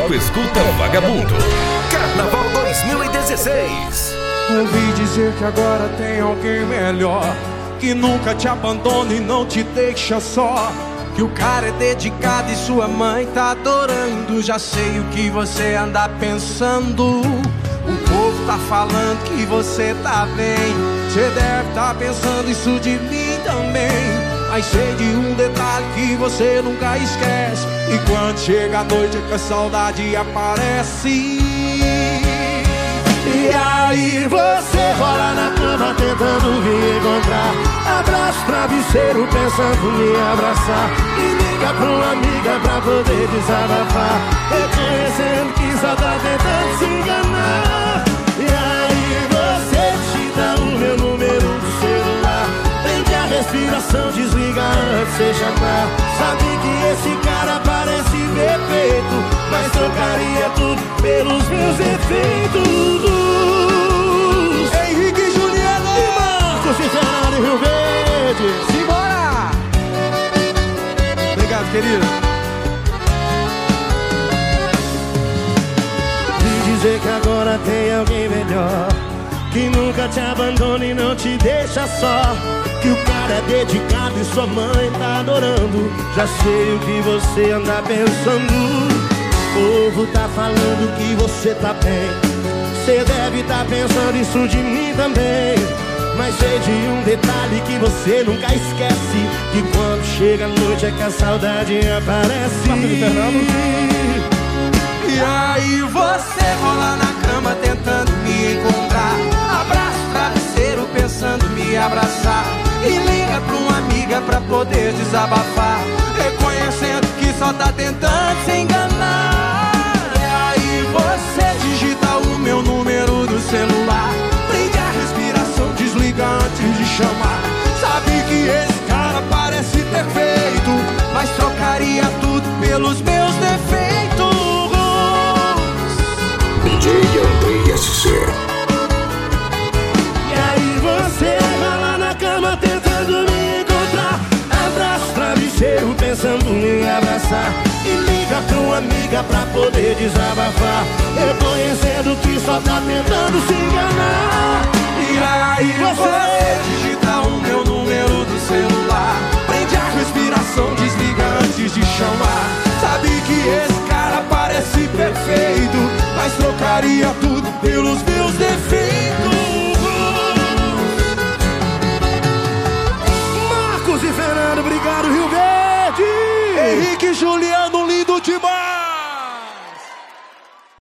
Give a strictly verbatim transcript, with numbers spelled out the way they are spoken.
Bloco Escuta Vagabundo. Carnaval dois mil e dezesseis. Ouvi dizer que agora tem alguém melhor, que nunca te abandona e não te deixa só, que o cara é dedicado e sua mãe tá adorando. Já sei o que você anda pensando. O povo tá falando que você tá bem. Você deve tá pensando isso de mim também. Mas sei de um detalhe que você nunca esquece, e quando chega a noite é que a saudade aparece. E aí você rola na cama tentando me encontrar, abraça o travesseiro pensando em me abraçar, e liga pra uma amiga pra poder desabafar, reconhecendo que só tá tentando se enganar. E aí você digita o meu número do celular, prende a respiração, desliga antes de chamar. Sabe que esse cara parece perfeito, mas trocaria tudo pelos meus defeitos. Henrique e Juliano E Marcos e Fernando e Rio Verde. Simbora! Obrigado, querido. E dizer que agora tem alguém melhor, que nunca te abandona e não te deixa só, que o cara é dedicado e sua mãe tá adorando. Já sei o que você anda pensando. O povo tá falando que você tá bem. Você deve tá pensando isso de mim também. Mas sei de um detalhe que você nunca esquece, que quando chega a noite é que a saudade aparece. E aí você rola na cama tentando me encontrar, abraça o travesseiro pensando em me abraçar, e liga pra uma amiga pra poder desabafar, reconhecendo que só tá tentando se enganar. E aí você digita o meu número do celular, prende a respiração, desliga antes de chamar. Sabe que esse cara parece perfeito, mas trocaria tudo pelos meus defeitos. D J André S C. E aí você vai lá na cama tentando me encontrar, abraça o travesseiro pensando em abraçar, e liga pra uma amiga pra poder desabafar, reconhecendo que só tá tentando se enganar. E aí você digita o meu número do celular, prende a respiração, desliga antes de chamar. Sabe que esse cara parece perfeito, mas trocaria tudo pelos meus defeitos. Marcos e Fernando, obrigado, Rio Verde. Henrique e Juliano